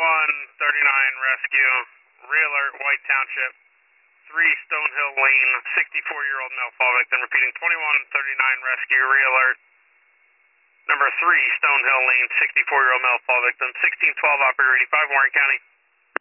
Rescue, Re-alert, White Township, 3 Stonehill Lane, 64-year-old male fall victim. Repeating, 2139 Rescue, Re-alert. Number 3 Stonehill Lane, 64-year-old male fall victim. 1612 operator 85, Warren County.